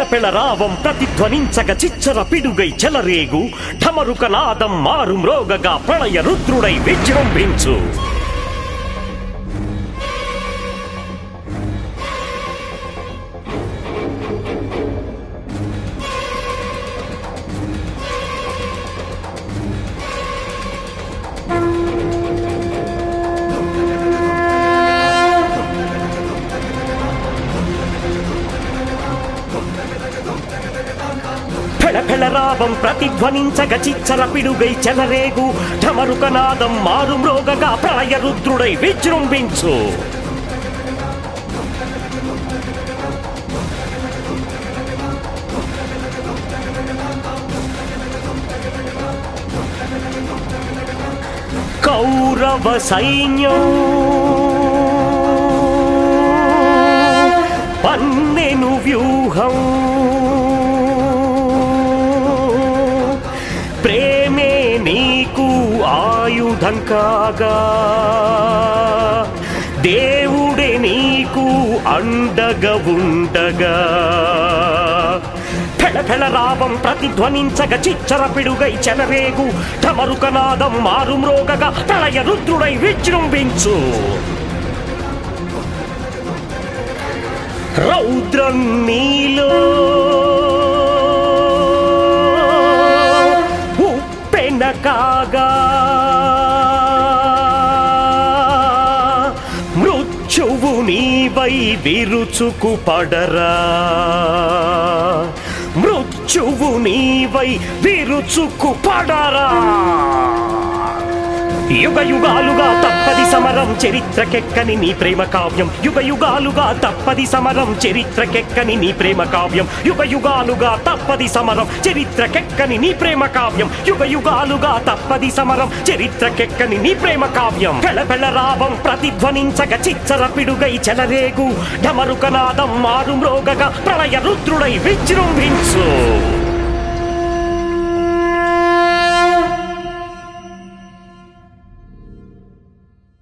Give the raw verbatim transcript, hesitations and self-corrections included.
పెళపెళ రావం ప్రతిధ్వనించగ చిచ్చర పిడుగై చెలరేగు ఢమరుక నాదం మారు మ్రోగగా ప్రళయ రుద్రుడై విజృంభించు. పెళపెళరావం ప్రతిధ్వనించగ చిచ్చర పిడుగై చెలరేగు ఢమరుక నాదం మారు మ్రోగగా ప్రళయ రుద్రుడై విజృంభించు. కౌరవ సైన్యం పన్నెను వ్యూహం ప్రేమే నీకు ఆయుధం కాగా దేవుడే నీకు అండగా ఉండగా పెళపెళ రావం ప్రతిధ్వనించగ చిచ్చర పిడుగై చెలరేగు ఢమరుక నాదం మారు మ్రోగగా ప్రళయ రుద్రుడై విజృంభించు. రౌద్రం నీలో ఉప్పెన కాగా మృత్యువు నీవై విరుచుకు పడరా మృత్యువు నీవై విరుచుకు పడరా. యుగ యుగాలుగా తప్పది సమరం చరిత్రకెక్కని నీ ప్రేమ కావ్యం యుగ యుగాలుగా తప్పది సమరం చరిత్రకెక్కని నీ ప్రేమ కావ్యం యుగ యుగాలుగా తప్పది సమరం చరిత్రకెక్కని నీ ప్రేమ కావ్యం యుగ యుగాలుగా తప్పది సమరం చరిత్రకెక్కని నీ ప్రేమ కావ్యం. పెళపెళ రావం ప్రతిధ్వనించగ చిచ్చర పిడుగై చెలరేగు ఢమరుక నాదం మారు మ్రోగగా ప్రళయ రుద్రుడై విజృంభించు.